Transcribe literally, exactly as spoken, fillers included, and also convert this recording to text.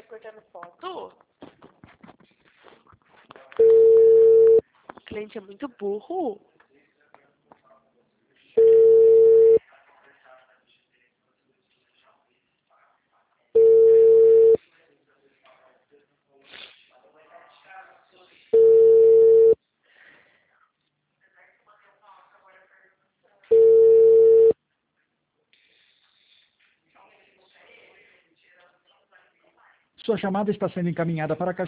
cortando foto? O cliente é muito burro. Sua chamada está sendo encaminhada para a caixa